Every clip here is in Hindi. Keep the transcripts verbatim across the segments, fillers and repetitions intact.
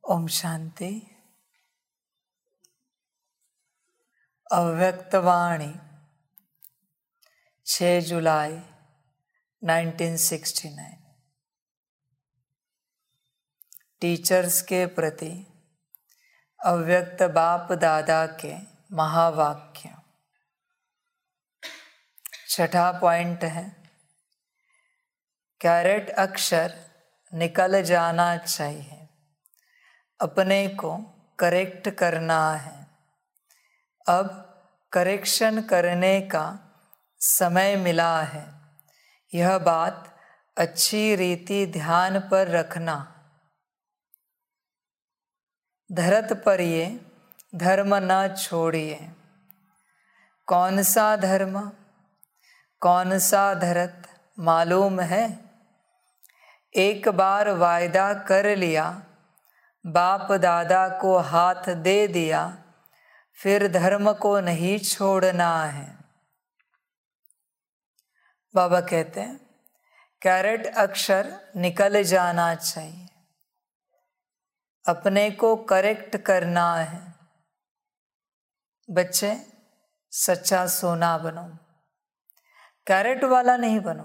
ओम शांति। अव्यक्तवाणी छह जुलाई उन्नीस सौ उनहत्तर। टीचर्स के प्रति अव्यक्त बाप दादा के महावाक्य। छठा पॉइंट है, कैरेट अक्षर निकल जाना चाहिए, अपने को करेक्ट करना है। अब करेक्शन करने का समय मिला है। यह बात अच्छी रीति ध्यान पर रखना। धरत पर ये धर्म न छोड़िए। कौन सा धर्म, कौन सा धरत मालूम है? एक बार वायदा कर लिया, बाप दादा को हाथ दे दिया, फिर धर्म को नहीं छोड़ना है। बाबा कहते हैं कैरेट अक्षर निकल जाना चाहिए, अपने को करेक्ट करना है। बच्चे सच्चा सोना बनो, कैरेट वाला नहीं बनो।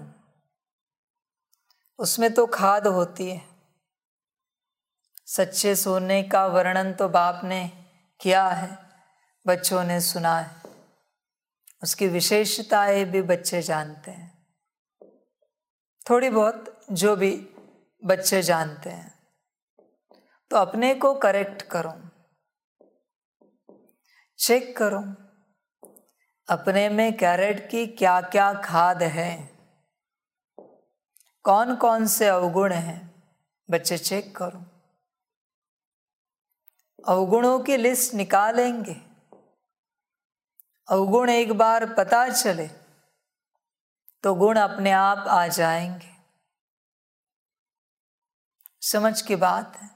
उसमें तो खाद होती है। सच्चे सोने का वर्णन तो बाप ने किया है, बच्चों ने सुना है। उसकी विशेषताएं भी बच्चे जानते हैं, थोड़ी बहुत जो भी बच्चे जानते हैं। तो अपने को करेक्ट करो, चेक करो अपने में कैरेट की क्या क्या खाद है, कौन कौन से अवगुण हैं। बच्चे चेक करो, अवगुणों की लिस्ट निकालेंगे। अवगुण एक बार पता चले तो गुण अपने आप आ जाएंगे। समझ की बात है।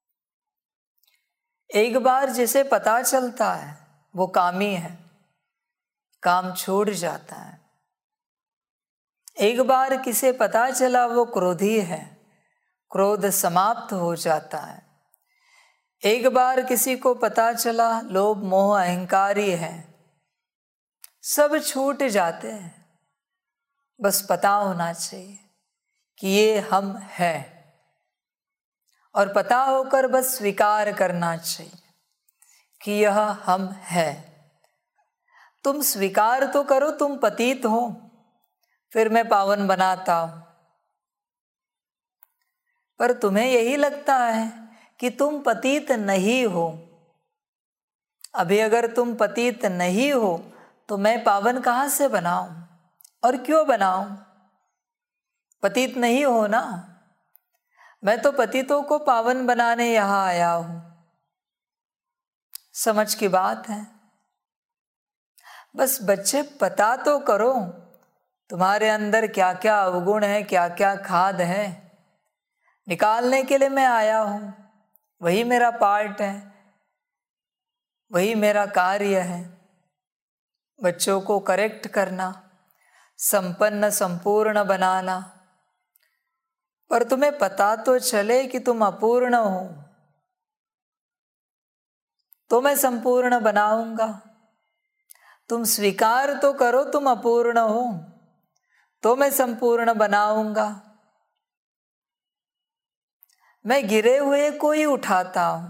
एक बार जिसे पता चलता है वो कामी है, काम छूट जाता है। एक बार किसे पता चला वो क्रोधी है, क्रोध समाप्त हो जाता है। एक बार किसी को पता चला लोभ मोह अहंकारी है, सब छूट जाते हैं। बस पता होना चाहिए कि ये हम हैं, और पता होकर बस स्वीकार करना चाहिए कि यह हम हैं। तुम स्वीकार तो करो तुम पतित हो, फिर मैं पावन बनाता हूं। पर तुम्हें यही लगता है कि तुम पतित नहीं हो। अभी अगर तुम पतित नहीं हो तो मैं पावन कहां से बनाऊं और क्यों बनाऊं? पतित नहीं हो ना। मैं तो पतितों को पावन बनाने यहां आया हूं। समझ की बात है। बस बच्चे पता तो करो तुम्हारे अंदर क्या क्या अवगुण है, क्या क्या खाद है। निकालने के लिए मैं आया हूं, वही मेरा पार्ट है, वही मेरा कार्य है। बच्चों को करेक्ट करना, संपन्न संपूर्ण बनाना। पर तुम्हें पता तो चले कि तुम अपूर्ण हो तो मैं संपूर्ण बनाऊंगा। तुम स्वीकार तो करो तुम अपूर्ण हो तो मैं संपूर्ण बनाऊंगा। मैं गिरे हुए को ही उठाता हूं।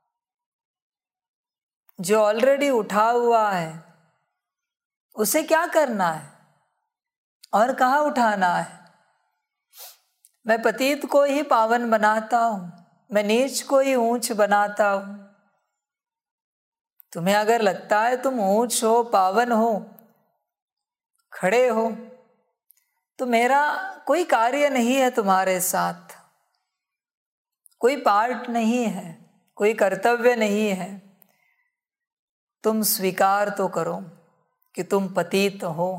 जो ऑलरेडी उठा हुआ है उसे क्या करना है और कहाँ उठाना है? मैं पतित को ही पावन बनाता हूं, मैं नीच को ही ऊंच बनाता हूं। तुम्हें अगर लगता है तुम ऊंच हो, पावन हो, खड़े हो, तो मेरा कोई कार्य नहीं है तुम्हारे साथ, कोई पार्ट नहीं है, कोई कर्तव्य नहीं है। तुम स्वीकार तो करो कि तुम पतित हो।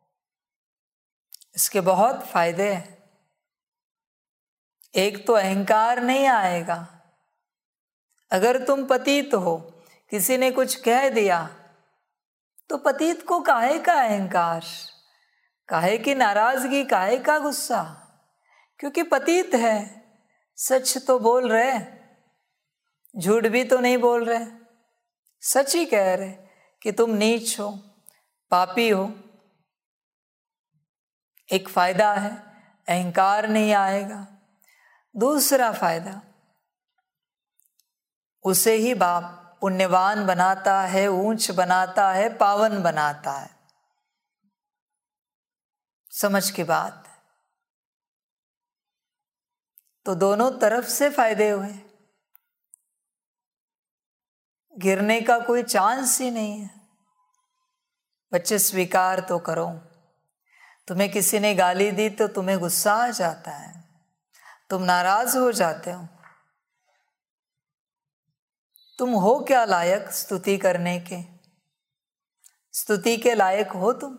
इसके बहुत फायदे हैं। एक तो अहंकार नहीं आएगा। अगर तुम पतित हो, किसी ने कुछ कह दिया तो पतित को काहे का अहंकार, काहे की नाराजगी, काहे का गुस्सा? क्योंकि पतित है, सच तो बोल रहे। झूठ भी तो नहीं बोल रहे, सच ही कह रहे कि तुम नीच हो, पापी हो। एक फायदा है, अहंकार नहीं आएगा। दूसरा फायदा, उसे ही बाप पुण्यवान बनाता है, ऊंच बनाता है, पावन बनाता है। समझ की बात। तो दोनों तरफ से फायदे हुए, गिरने का कोई चांस ही नहीं है। बच्चे स्वीकार तो करो। तुम्हें किसी ने गाली दी तो तुम्हें गुस्सा आ जाता है, तुम नाराज हो जाते हो। तुम हो क्या लायक स्तुति करने के? स्तुति के लायक हो तुम?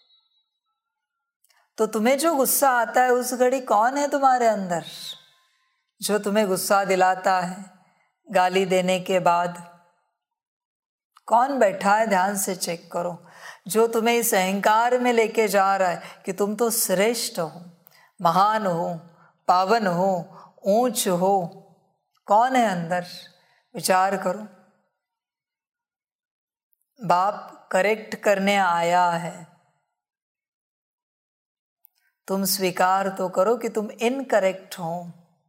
तो तुम्हें जो गुस्सा आता है उस घड़ी कौन है तुम्हारे अंदर जो तुम्हें गुस्सा दिलाता है? गाली देने के बाद कौन बैठा है? ध्यान से चेक करो। जो तुम्हें इस अहंकार में लेके जा रहा है कि तुम तो श्रेष्ठ हो, महान हो, पावन हो, ऊंच हो, कौन है अंदर? विचार करो। बाप करेक्ट करने आया है। तुम स्वीकार तो करो कि तुम इनकरेक्ट हो।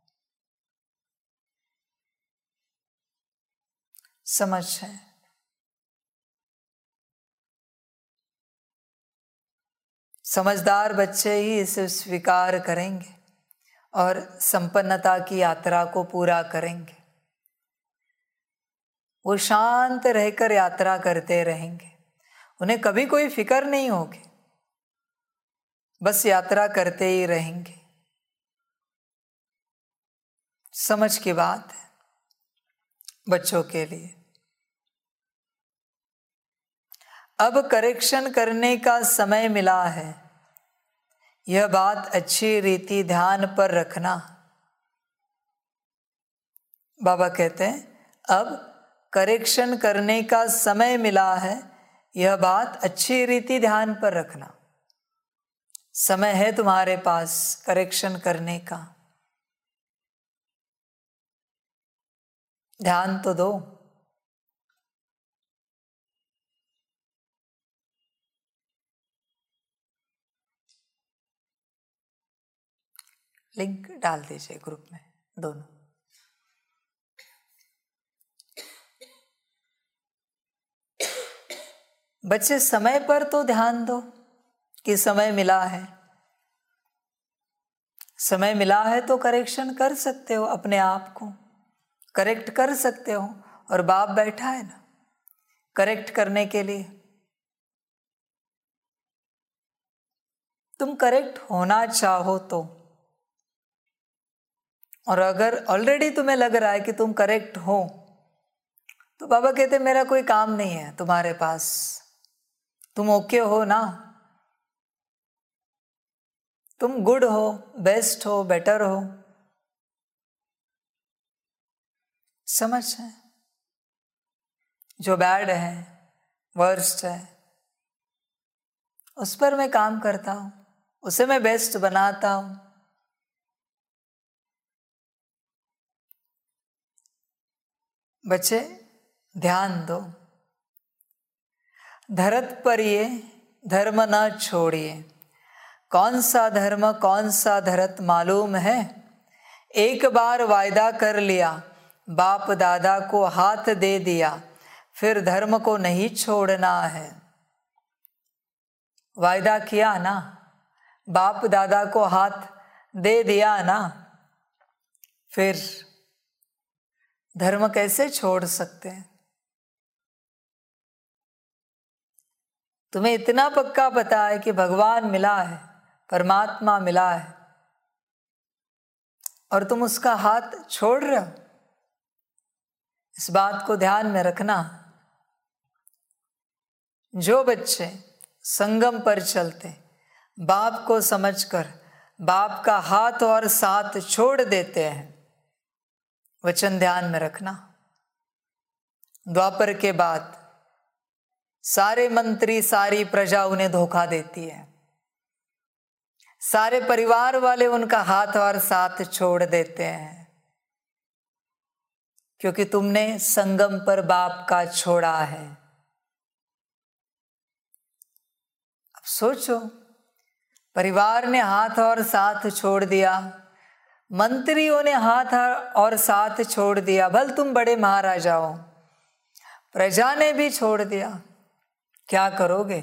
समझ है? समझदार बच्चे ही इसे स्वीकार करेंगे और संपन्नता की यात्रा को पूरा करेंगे। वो शांत रहकर यात्रा करते रहेंगे, उन्हें कभी कोई फिक्र नहीं होगी, बस यात्रा करते ही रहेंगे। समझ की बात है बच्चों के लिए। अब करेक्शन करने का समय मिला है, यह बात अच्छी रीति ध्यान पर रखना। बाबा कहते हैं अब करेक्शन करने का समय मिला है, यह बात अच्छी रीति ध्यान पर रखना। समय है तुम्हारे पास करेक्शन करने का, ध्यान तो दो। लिंक डाल दीजिए ग्रुप में दोनों। बच्चे समय पर तो ध्यान दो कि समय मिला है। समय मिला है तो करेक्शन कर सकते हो, अपने आप को करेक्ट कर सकते हो। और बाप बैठा है ना करेक्ट करने के लिए। तुम करेक्ट होना चाहो तो, और अगर ऑलरेडी तुम्हें लग रहा है कि तुम करेक्ट हो, तो बाबा कहते मेरा कोई काम नहीं है तुम्हारे पास, तुम ओके हो ना, तुम गुड हो, बेस्ट हो, बेटर हो। समझ है? जो बैड है, वर्स्ट है, उस पर मैं काम करता हूं, उसे मैं बेस्ट बनाता हूं। बच्चे ध्यान दो। धरत पर ये धर्म न छोड़िए। कौन सा धर्म कौन सा धरत मालूम है? एक बार वायदा कर लिया, बाप दादा को हाथ दे दिया, फिर धर्म को नहीं छोड़ना है। वायदा किया ना, बाप दादा को हाथ दे दिया ना, फिर धर्म कैसे छोड़ सकते हैं? तुम्हें इतना पक्का पता है कि भगवान मिला है, परमात्मा मिला है, और तुम उसका हाथ छोड़ रहे हो। इस बात को ध्यान में रखना। जो बच्चे संगम पर चलते, बाप को समझकर बाप का हाथ और साथ छोड़ देते हैं, वचन ध्यान में रखना। द्वापर के बाद सारे मंत्री, सारी प्रजा उन्हें धोखा देती है, सारे परिवार वाले उनका हाथ और साथ छोड़ देते हैं। क्योंकि तुमने संगम पर बाप का छोड़ा है। अब सोचो, परिवार ने हाथ और साथ छोड़ दिया, मंत्रियों ने हाथ और साथ छोड़ दिया, भल तुम बड़े महाराजा हो, प्रजा ने भी छोड़ दिया, क्या करोगे?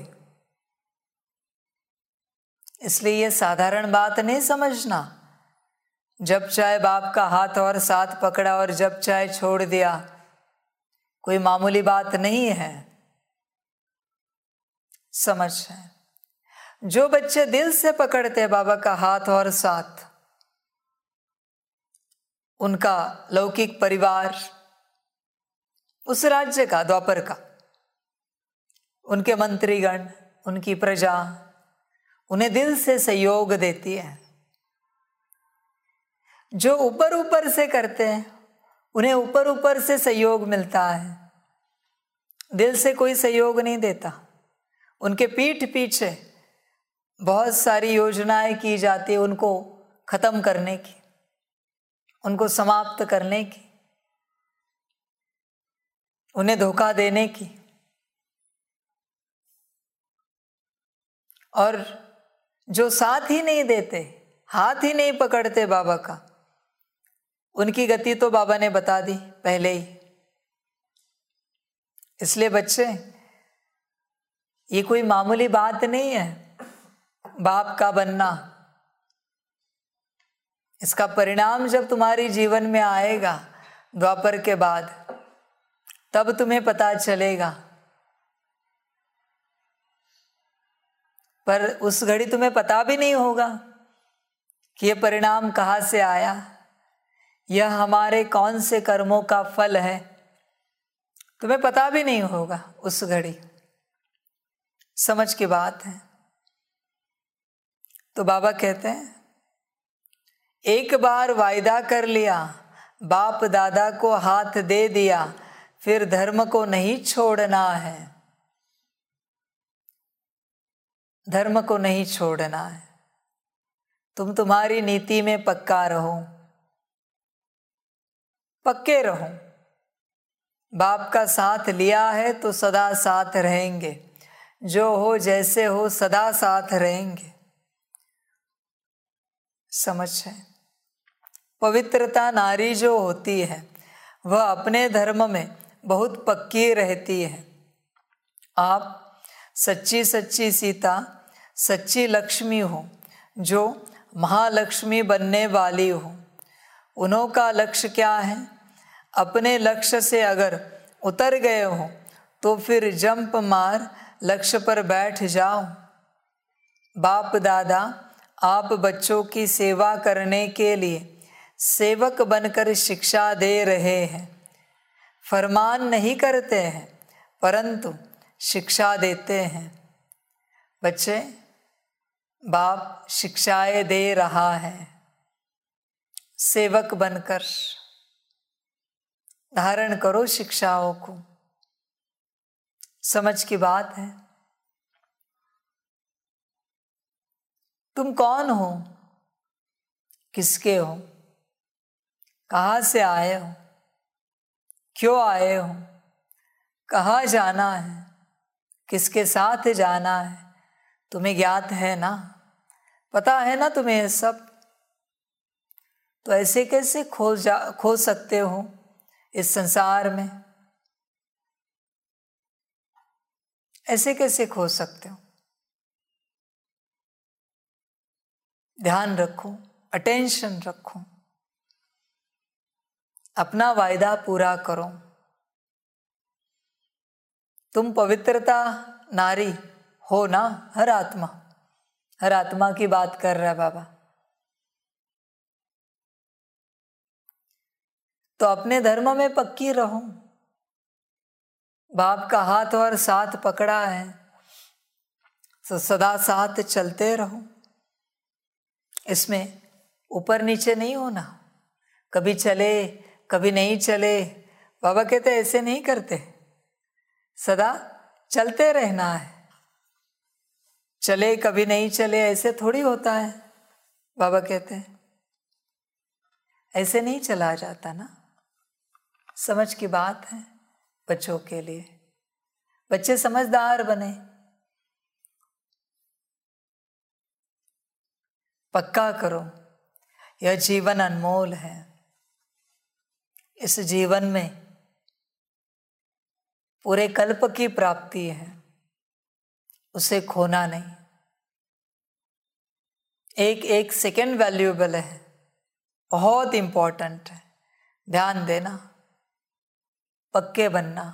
इसलिए ये साधारण बात नहीं समझना। जब चाहे बाप का हाथ और साथ पकड़ा और जब चाहे छोड़ दिया, कोई मामूली बात नहीं है। समझ है। जो बच्चे दिल से पकड़ते बाबा का हाथ और साथ, उनका लौकिक परिवार, उस राज्य का, द्वापर का, उनके मंत्रीगण, उनकी प्रजा उन्हें दिल से सहयोग देती है। जो ऊपर ऊपर से करते हैं उन्हें ऊपर ऊपर से सहयोग मिलता है, दिल से कोई सहयोग नहीं देता। उनके पीठ पीछे बहुत सारी योजनाएं की जाती है उनको खत्म करने की, उनको समाप्त करने की, उन्हें धोखा देने की। और जो साथ ही नहीं देते, हाथ ही नहीं पकड़ते बाबा का, उनकी गति तो बाबा ने बता दी पहले ही। इसलिए बच्चे, ये कोई मामूली बात नहीं है बाप का बनना। इसका परिणाम जब तुम्हारी जीवन में आएगा द्वापर के बाद, तब तुम्हें पता चलेगा। पर उस घड़ी तुम्हें पता भी नहीं होगा कि यह परिणाम कहाँ से आया, यह हमारे कौन से कर्मों का फल है, तुम्हें पता भी नहीं होगा उस घड़ी। समझ की बात है। तो बाबा कहते हैं, एक बार वायदा कर लिया, बाप दादा को हाथ दे दिया, फिर धर्म को नहीं छोड़ना है, धर्म को नहीं छोड़ना है। तुम तुम्हारी नीति में पक्का रहो, पक्के रहो। बाप का साथ लिया है तो सदा साथ रहेंगे, जो हो जैसे हो सदा साथ रहेंगे। समझ है। पवित्रता नारी जो होती है वह अपने धर्म में बहुत पक्की रहती है। आप सच्ची सच्ची सीता, सच्ची लक्ष्मी हो, जो महालक्ष्मी बनने वाली हो। उन्हों का लक्ष्य क्या है? अपने लक्ष्य से अगर उतर गए हो तो फिर जंप मार लक्ष्य पर बैठ जाओ। बाप दादा आप बच्चों की सेवा करने के लिए सेवक बनकर शिक्षा दे रहे हैं। फरमान नहीं करते हैं परंतु शिक्षा देते हैं। बच्चे, बाप शिक्षाएं दे रहा है। सेवक बनकर धारण करो शिक्षाओं को। समझ की बात है। तुम कौन हो, किसके हो, कहाँ से आए हो, क्यों आए हो, कहाँ जाना है, किसके साथ जाना है, तुम्हें ज्ञात है ना, पता है ना तुम्हें ये सब। तो ऐसे कैसे खो जा खो सकते हो इस संसार में? ऐसे कैसे खो सकते हो? ध्यान रखो, अटेंशन रखो, अपना वायदा पूरा करो। तुम पवित्रता नारी हो ना, हर आत्मा, हर आत्मा की बात कर रहा है बाबा। तो अपने धर्म में पक्की रहो। बाप का हाथ और साथ पकड़ा है तो सदा साथ चलते रहो। इसमें ऊपर नीचे नहीं होना, कभी चले कभी नहीं चले। बाबा कहते ऐसे नहीं करते, सदा चलते रहना है। चले कभी नहीं चले ऐसे थोड़ी होता है। बाबा कहते हैं ऐसे नहीं चला जाता ना। समझ की बात है बच्चों के लिए। बच्चे समझदार बने, पक्का करो यह जीवन अनमोल है। इस जीवन में पूरे कल्प की प्राप्ति है, उसे खोना नहीं। एक एक सेकंड वैल्यूएबल है, बहुत इंपॉर्टेंट है। ध्यान देना, पक्के बनना।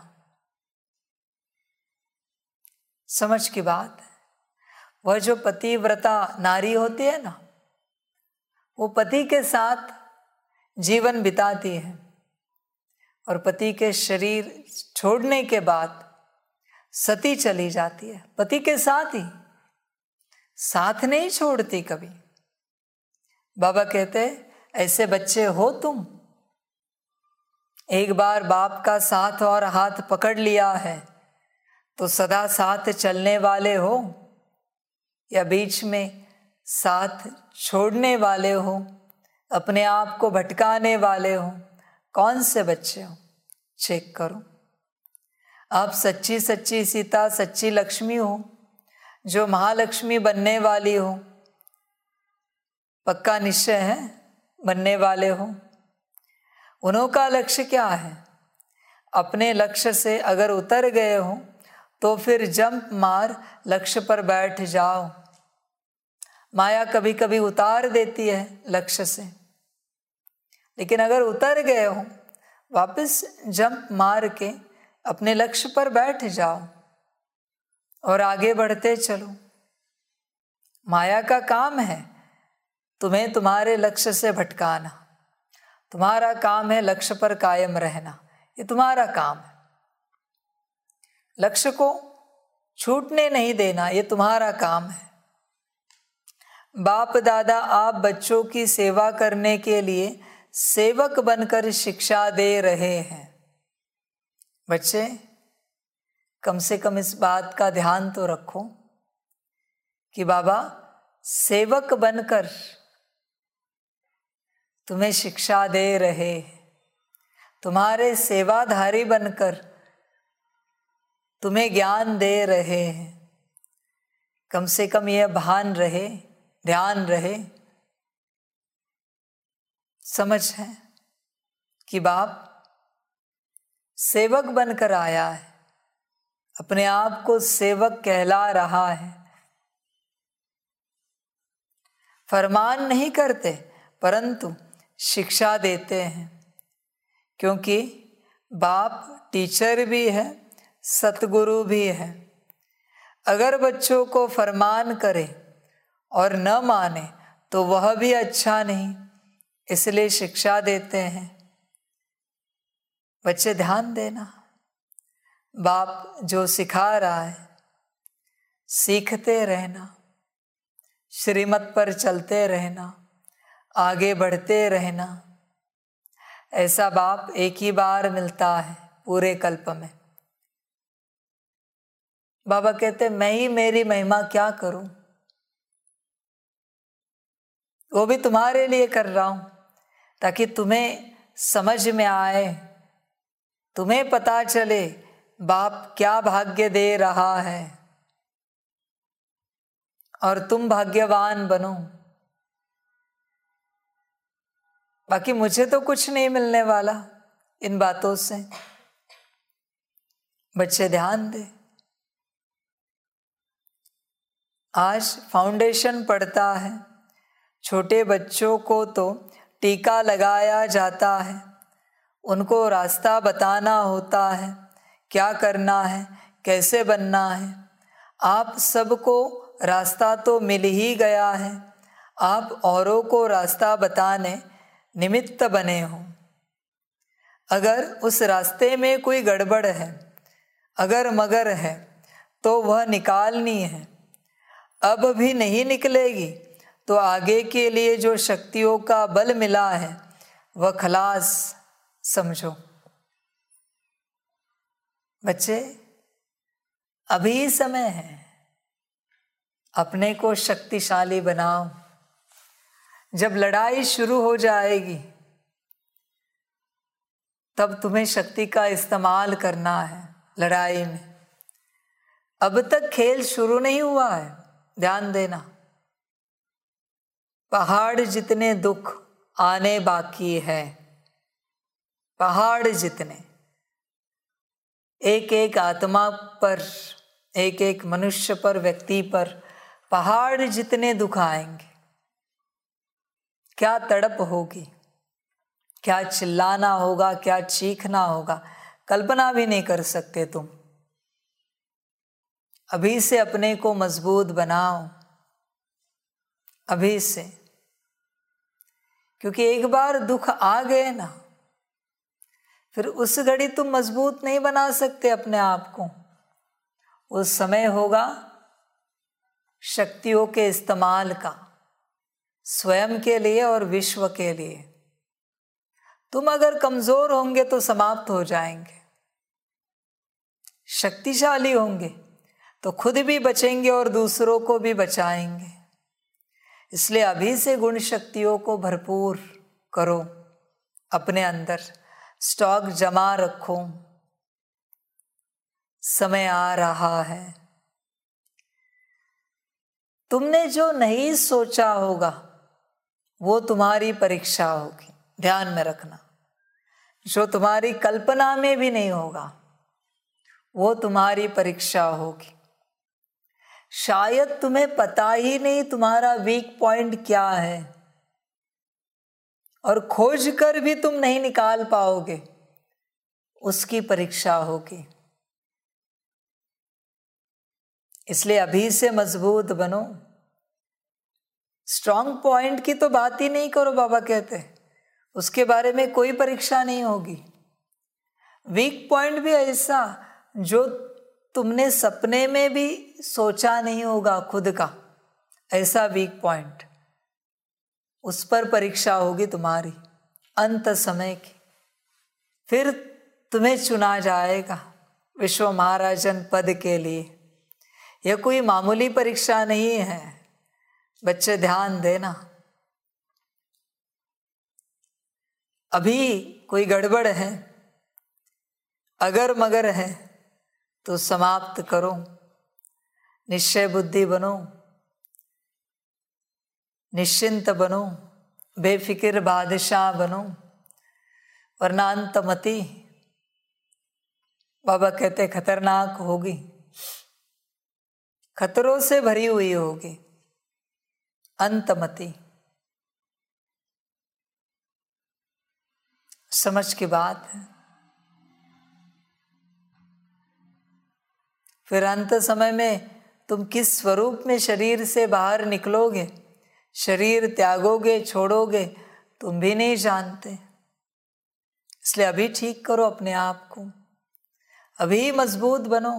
समझ की बात है। वह जो पतिव्रता नारी होती है ना, वो पति के साथ जीवन बिताती है और पति के शरीर छोड़ने के बाद सती चली जाती है, पति के साथ ही, साथ नहीं छोड़ती कभी। बाबा कहते ऐसे बच्चे हो तुम, एक बार बाप का साथ और हाथ पकड़ लिया है तो सदा साथ चलने वाले हो या बीच में साथ छोड़ने वाले हो, अपने आप को भटकाने वाले हो? कौन से बच्चे हो? चेक करो। आप सच्ची सच्ची सीता, सच्ची लक्ष्मी हो, जो महालक्ष्मी बनने वाली हो, पक्का निश्चय है बनने वाले हो। उन्हों का लक्ष्य क्या है? अपने लक्ष्य से अगर उतर गए हो तो फिर जंप मार लक्ष्य पर बैठ जाओ। माया कभी कभी उतार देती है लक्ष्य से, लेकिन अगर उतर गए हो वापस जंप मार के अपने लक्ष्य पर बैठ जाओ और आगे बढ़ते चलो। माया का काम है तुम्हें तुम्हारे लक्ष्य से भटकाना, तुम्हारा काम है लक्ष्य पर कायम रहना, ये तुम्हारा काम है। लक्ष्य को छूटने नहीं देना, ये तुम्हारा काम है। बाप दादा आप बच्चों की सेवा करने के लिए सेवक बनकर शिक्षा दे रहे हैं। बच्चे कम से कम इस बात का ध्यान तो रखो कि बाबा सेवक बनकर तुम्हें शिक्षा दे रहे हैं, तुम्हारे सेवाधारी बनकर तुम्हें ज्ञान दे रहे हैं। कम से कम यह भान रहे, ध्यान रहे, समझ है कि बाप सेवक बनकर आया है, अपने आप को सेवक कहला रहा है। फरमान नहीं करते परंतु शिक्षा देते हैं, क्योंकि बाप टीचर भी है, सतगुरु भी है। अगर बच्चों को फरमान करे और न माने तो वह भी अच्छा नहीं, इसलिए शिक्षा देते हैं। बच्चे ध्यान देना, बाप जो सिखा रहा है सीखते रहना, श्रीमत पर चलते रहना, आगे बढ़ते रहना। ऐसा बाप एक ही बार मिलता है पूरे कल्प में। बाबा कहते मैं ही मेरी महिमा क्या करूं, वो भी तुम्हारे लिए कर रहा हूं ताकि तुम्हें समझ में आए, तुम्हें पता चले बाप क्या भाग्य दे रहा है और तुम भाग्यवान बनो। बाकी मुझे तो कुछ नहीं मिलने वाला इन बातों से। बच्चे ध्यान दे, आज फाउंडेशन पढ़ता है, छोटे बच्चों को तो टीका लगाया जाता है, उनको रास्ता बताना होता है, क्या करना है, कैसे बनना है। आप सबको रास्ता तो मिल ही गया है, आप औरों को रास्ता बताने निमित्त बने हो। अगर उस रास्ते में कोई गड़बड़ है, अगर मगर है, तो वह निकालनी है। अब भी नहीं निकलेगी तो आगे के लिए जो शक्तियों का बल मिला है वह खलास समझो। बच्चे अभी समय है, अपने को शक्तिशाली बनाओ। जब लड़ाई शुरू हो जाएगी तब तुम्हें शक्ति का इस्तेमाल करना है लड़ाई में। अब तक खेल शुरू नहीं हुआ है, ध्यान देना। पहाड़ जितने दुख आने बाकी है, पहाड़ जितने, एक एक आत्मा पर, एक एक मनुष्य पर, व्यक्ति पर पहाड़ जितने दुख आएंगे। क्या तड़प होगी, क्या चिल्लाना होगा, क्या चीखना होगा, कल्पना भी नहीं कर सकते तुम। अभी से अपने को मजबूत बनाओ, अभी से, क्योंकि एक बार दुख आ गए ना, फिर उस घड़ी तुम मजबूत नहीं बना सकते अपने आप को। उस समय होगा शक्तियों के इस्तेमाल का, स्वयं के लिए और विश्व के लिए। तुम अगर कमजोर होंगे तो समाप्त हो जाएंगे, शक्तिशाली होंगे तो खुद भी बचेंगे और दूसरों को भी बचाएंगे। इसलिए अभी से गुण शक्तियों को भरपूर करो, अपने अंदर स्टॉक जमा रखो। समय आ रहा है, तुमने जो नहीं सोचा होगा वो तुम्हारी परीक्षा होगी, ध्यान में रखना। जो तुम्हारी कल्पना में भी नहीं होगा वो तुम्हारी परीक्षा होगी। शायद तुम्हें पता ही नहीं तुम्हारा वीक पॉइंट क्या है, और खोज कर भी तुम नहीं निकाल पाओगे, उसकी परीक्षा होगी। इसलिए अभी से मजबूत बनो। स्ट्रॉन्ग पॉइंट की तो बात ही नहीं करो, बाबा कहते उसके बारे में कोई परीक्षा नहीं होगी। वीक पॉइंट भी ऐसा जो तुमने सपने में भी सोचा नहीं होगा खुद का, ऐसा वीक पॉइंट, उस पर परीक्षा होगी तुम्हारी अंत समय की। फिर तुम्हें चुना जाएगा विश्व महाराजन पद के लिए। यह कोई मामूली परीक्षा नहीं है, बच्चे ध्यान देना। अभी कोई गड़बड़ है, अगर मगर है तो समाप्त करो। निश्चय बुद्धि बनो, निश्चिंत बनो, बेफिक्र बादशाह बनो, वरना अंतमति, बाबा कहते खतरनाक होगी, खतरों से भरी हुई होगी अंतमति। समझ की बात है। फिर अंत समय में तुम किस स्वरूप में शरीर से बाहर निकलोगे, शरीर त्यागोगे, छोड़ोगे, तुम भी नहीं जानते। इसलिए अभी ठीक करो अपने आप को, अभी मजबूत बनो।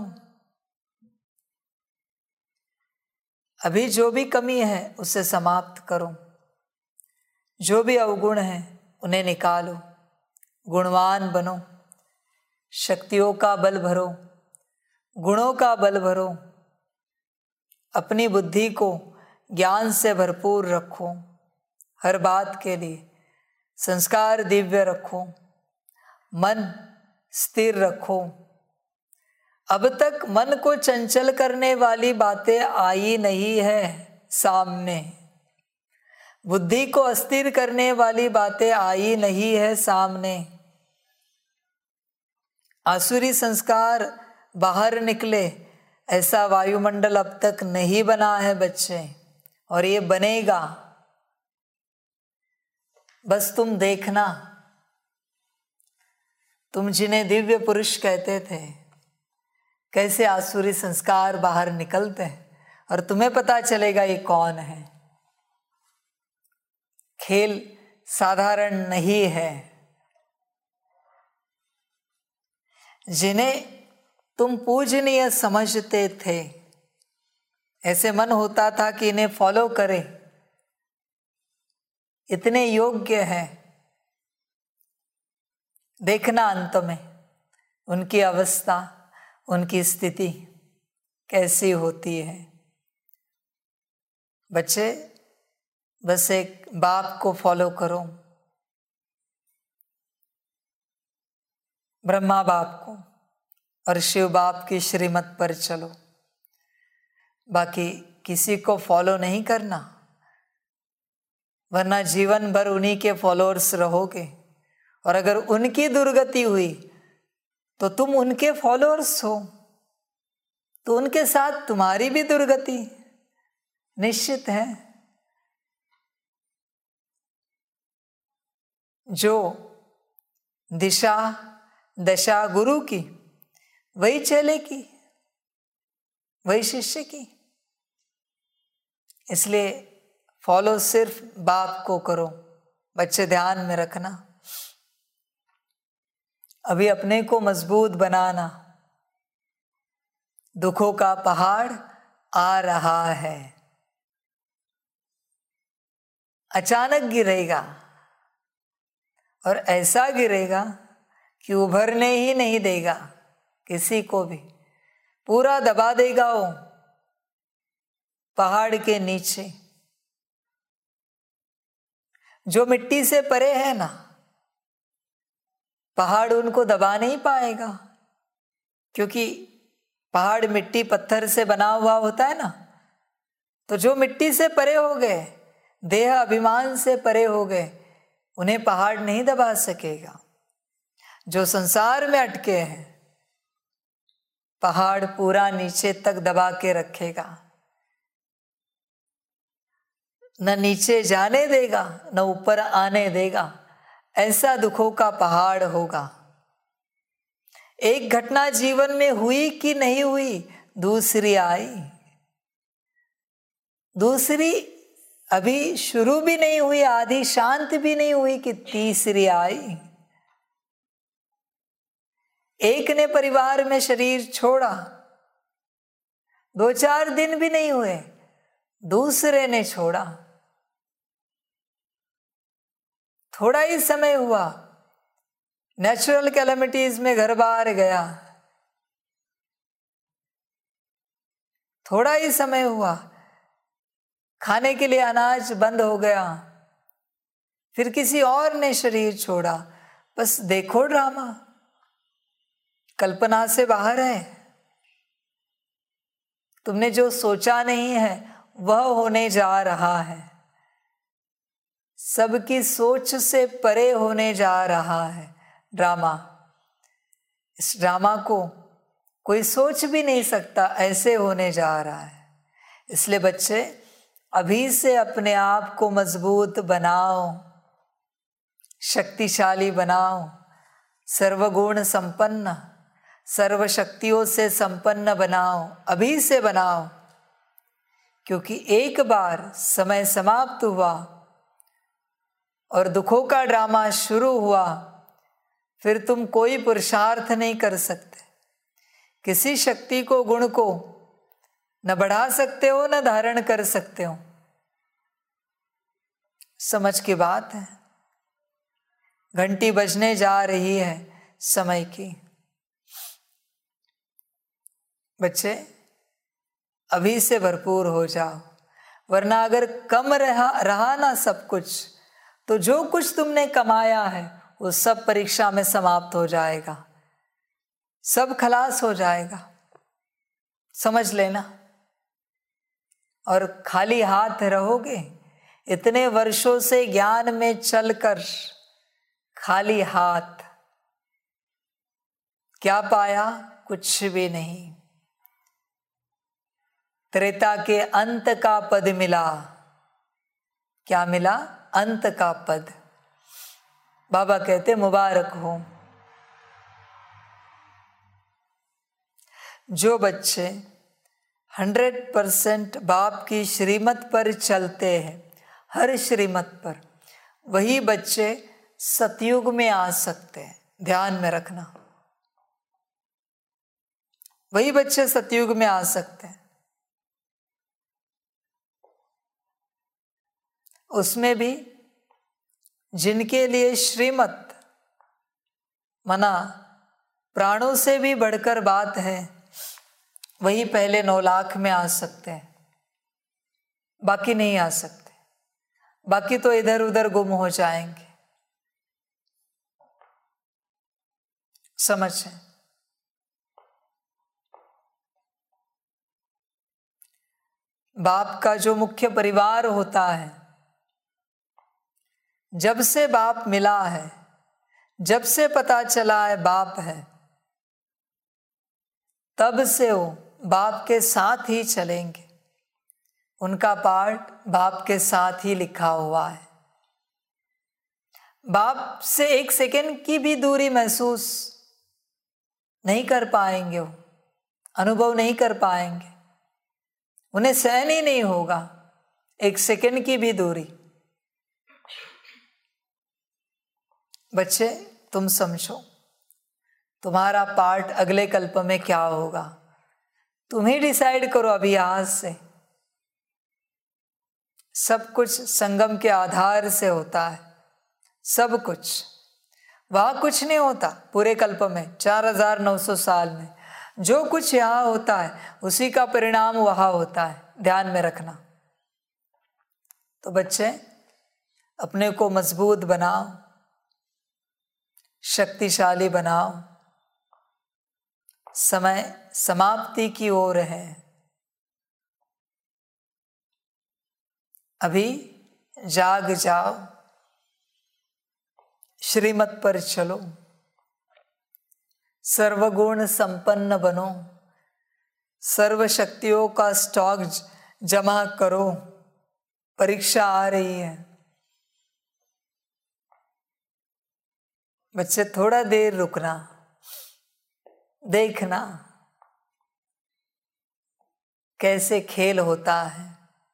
अभी जो भी कमी है उसे समाप्त करो, जो भी अवगुण है उन्हें निकालो, गुणवान बनो, शक्तियों का बल भरो, गुणों का बल भरो, अपनी बुद्धि को ज्ञान से भरपूर रखो, हर बात के लिए संस्कार दिव्य रखो, मन स्थिर रखो। अब तक मन को चंचल करने वाली बातें आई नहीं है सामने, बुद्धि को अस्थिर करने वाली बातें आई नहीं है सामने। आसुरी संस्कार बाहर निकले, ऐसा वायुमंडल अब तक नहीं बना है बच्चे, और ये बनेगा। बस तुम देखना, तुम जिन्हें दिव्य पुरुष कहते थे, कैसे आसुरी संस्कार बाहर निकलते हैं, और तुम्हें पता चलेगा ये कौन है। खेल साधारण नहीं है। जिन्हें तुम पूजनीय समझते थे, ऐसे मन होता था कि इन्हें फॉलो करे, इतने योग्य है, देखना अंत में उनकी अवस्था, उनकी स्थिति कैसी होती है। बच्चे बस एक बाप को फॉलो करो, ब्रह्मा बाप को और शिव बाप की श्रीमत पर चलो, बाकी किसी को फॉलो नहीं करना, वरना जीवन भर उन्हीं के फॉलोअर्स रहोगे। और अगर उनकी दुर्गति हुई तो तुम उनके फॉलोअर्स हो, तो उनके साथ तुम्हारी भी दुर्गति निश्चित है। जो दिशा दशा गुरु की, वही चेले की, वही शिष्य की। इसलिए फॉलो सिर्फ बाप को करो। बच्चे ध्यान में रखना, अभी अपने को मजबूत बनाना। दुखों का पहाड़ आ रहा है, अचानक गिरेगा और ऐसा गिरेगा कि उभरने ही नहीं देगा किसी को भी, पूरा दबा देगा वो पहाड़ के नीचे। जो मिट्टी से परे है ना, पहाड़ उनको दबा नहीं पाएगा, क्योंकि पहाड़ मिट्टी पत्थर से बना हुआ होता है ना। तो जो मिट्टी से परे हो गए, देह अभिमान से परे हो गए, उन्हें पहाड़ नहीं दबा सकेगा। जो संसार में अटके हैं, पहाड़ पूरा नीचे तक दबा के रखेगा, न नीचे जाने देगा न ऊपर आने देगा। ऐसा दुखों का पहाड़ होगा। एक घटना जीवन में हुई कि नहीं हुई, दूसरी आई, दूसरी अभी शुरू भी नहीं हुई, आधी शांत भी नहीं हुई कि तीसरी आई। एक ने परिवार में शरीर छोड़ा, दो चार दिन भी नहीं हुए, दूसरे ने छोड़ा। थोड़ा ही समय हुआ, नेचुरल कैलेमिटीज में घर बार गया। थोड़ा ही समय हुआ, खाने के लिए अनाज बंद हो गया, फिर किसी और ने शरीर छोड़ा। बस देखो ड्रामा, कल्पना से बाहर है। तुमने जो सोचा नहीं है वह होने जा रहा है, सबकी सोच से परे होने जा रहा है ड्रामा। इस ड्रामा को कोई सोच भी नहीं सकता, ऐसे होने जा रहा है। इसलिए बच्चे अभी से अपने आप को मजबूत बनाओ, शक्तिशाली बनाओ, सर्वगुण संपन्न, सर्व शक्तियों से संपन्न बनाओ, अभी से बनाओ। क्योंकि एक बार समय समाप्त हुआ और दुखों का ड्रामा शुरू हुआ, फिर तुम कोई पुरुषार्थ नहीं कर सकते। किसी शक्ति को, गुण को न बढ़ा सकते हो न धारण कर सकते हो। समझ की बात है। घंटी बजने जा रही है समय की। बच्चे अभी से भरपूर हो जाओ, वरना अगर कम रहा रहा ना सब कुछ, तो जो कुछ तुमने कमाया है वो सब परीक्षा में समाप्त हो जाएगा, सब खलास हो जाएगा, समझ लेना। और खाली हाथ रहोगे। इतने वर्षों से ज्ञान में चलकर खाली हाथ, क्या पाया? कुछ भी नहीं। त्रेता के अंत का पद मिला। क्या मिला? अंत का पद। बाबा कहते मुबारक हो। जो बच्चे हंड्रेड परसेंट बाप की श्रीमत पर चलते हैं, हर श्रीमत पर, वही बच्चे सतयुग में आ सकते हैं। ध्यान में रखना, वही बच्चे सतयुग में आ सकते हैं। उसमें भी जिनके लिए श्रीमत मना प्राणों से भी बढ़कर बात है, वही पहले नौ लाख में आ सकते हैं, बाकी नहीं आ सकते। बाकी तो इधर उधर गुम हो जाएंगे। समझ है। बाप का जो मुख्य परिवार होता है, जब से बाप मिला है, जब से पता चला है बाप है, तब से वो बाप के साथ ही चलेंगे। उनका पार्ट बाप के साथ ही लिखा हुआ है। बाप से एक सेकंड की भी दूरी महसूस नहीं कर पाएंगे, वो अनुभव नहीं कर पाएंगे, उन्हें सहन ही नहीं होगा एक सेकंड की भी दूरी। बच्चे, तुम समझो, तुम्हारा पार्ट अगले कल्प में क्या होगा, तुम ही डिसाइड करो अभी आज से। सब कुछ संगम के आधार से होता है, सब कुछ। वहां कुछ नहीं होता पूरे कल्प में, चार हजार नौ सौ साल में जो कुछ यहाँ होता है उसी का परिणाम वहां होता है, ध्यान में रखना। तो बच्चे, अपने को मजबूत बनाओ, शक्तिशाली बनाओ। समय समाप्ति की ओर है। अभी जाग जाओ, श्रीमत पर चलो, सर्वगुण संपन्न बनो, सर्व शक्तियों का स्टॉक जमा करो। परीक्षा आ रही है बच्चे, थोड़ा देर रुकना, देखना कैसे खेल होता है।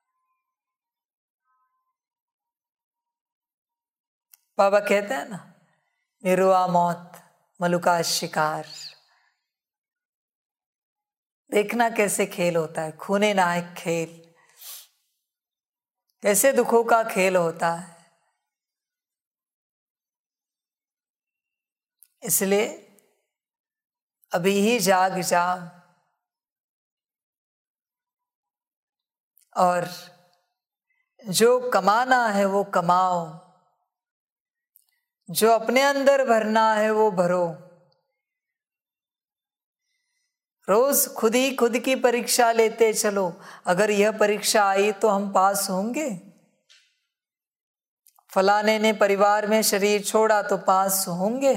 बाबा कहते हैं ना, निरुआ मौत मलुका शिकार। देखना कैसे खेल होता है, खूने नायक खेल, कैसे दुखों का खेल होता है। इसलिए अभी ही जाग जाओ और जो कमाना है वो कमाओ, जो अपने अंदर भरना है वो भरो। रोज खुद ही खुद की परीक्षा लेते चलो। अगर यह परीक्षा आई तो हम पास होंगे। फलाने ने परिवार में शरीर छोड़ा तो पास होंगे।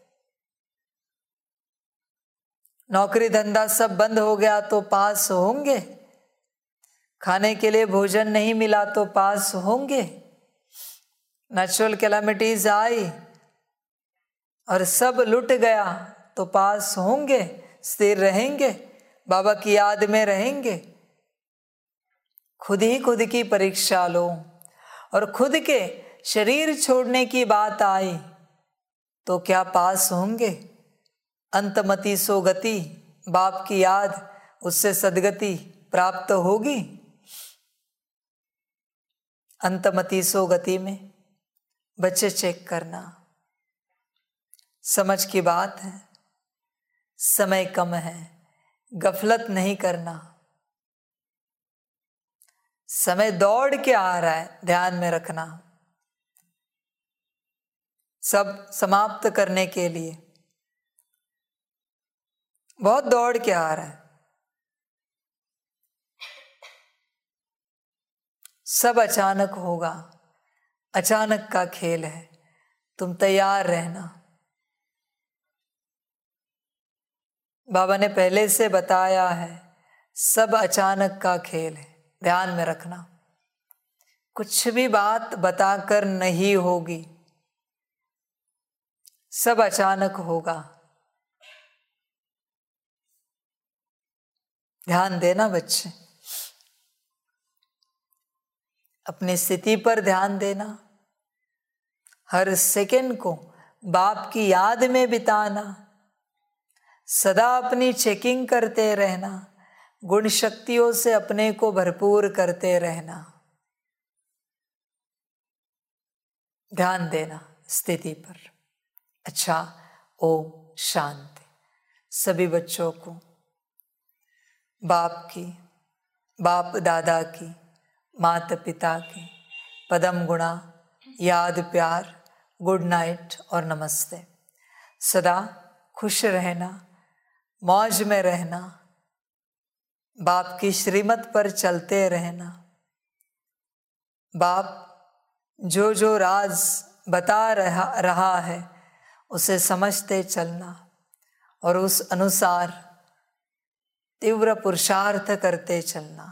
नौकरी धंधा सब बंद हो गया तो पास होंगे। खाने के लिए भोजन नहीं मिला तो पास होंगे। नेचुरल कैलामिटीज आई और सब लुट गया तो पास होंगे, स्थिर रहेंगे, बाबा की याद में रहेंगे। खुद ही खुद की परीक्षा लो। और खुद के शरीर छोड़ने की बात आई तो क्या पास होंगे? अंतमति सो गति, बाप की याद, उससे सदगति प्राप्त होगी। अंतमति सो गति में बच्चे चेक करना, समझ की बात है। समय कम है, गफलत नहीं करना। समय दौड़ के आ रहा है, ध्यान में रखना। सब समाप्त करने के लिए बहुत दौड़ के आ रहा है। सब अचानक होगा, अचानक का खेल है, तुम तैयार रहना। बाबा ने पहले से बताया है, सब अचानक का खेल है, ध्यान में रखना। कुछ भी बात बताकर नहीं होगी, सब अचानक होगा। ध्यान देना बच्चे, अपनी स्थिति पर ध्यान देना। हर सेकंड को बाप की याद में बिताना, सदा अपनी चेकिंग करते रहना, गुण शक्तियों से अपने को भरपूर करते रहना। ध्यान देना स्थिति पर। अच्छा, ओम शांति। सभी बच्चों को बाप की, बाप दादा की, माता पिता की पदम गुणा, याद, प्यार, गुड नाइट और नमस्ते। सदा खुश रहना, मौज में रहना, बाप की श्रीमत पर चलते रहना। बाप जो जो राज बता रहा रहा है उसे समझते चलना और उस अनुसार तीव्र पुरुषार्थ करते चलना।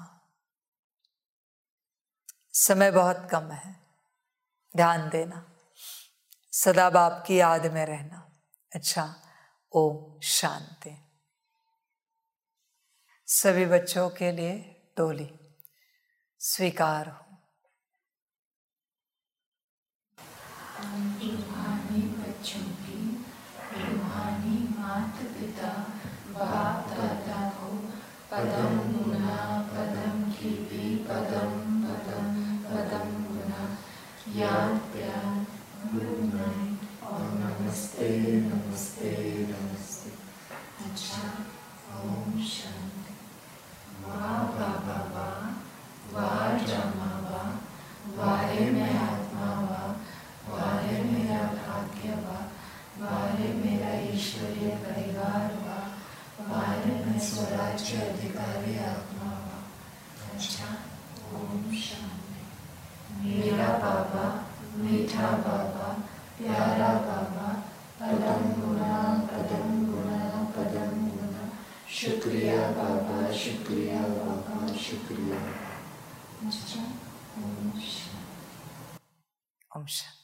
समय बहुत कम है, ध्यान देना, सदा बाप की याद में रहना। अच्छा, ओम शांति। सभी बच्चों के लिए टोली स्वीकार हो। रूहानी बच्चों की रूहानी माता पिता बाप दादा को पदम गुना पदम की भी पदम पदम पदम गुना याद प्यार गुड नाइट और नमस्ते नमस्ते नमस्ते। अच्छा, ओम शांति। वाह बाबा वाह, वाह ड्रामा वाह, वाहे में आत्मा वाह, वाहे मेरा भाग्य वाह, वाहे मेरा ईश्वरीय परिवार वाह, वाहे में स्वराज्य अधिकारी आत्मा वाह। अच्छा, ओम शांति। मेरा बाबा, मीठा बाबा, प्यारा बाबा, पदम गुना पदम गुना पदम गुना, शुक्रिया बाबा, शुक्रिया बाबा, शुक्रिया। अच्छा, ओम शांति। ओम शांति।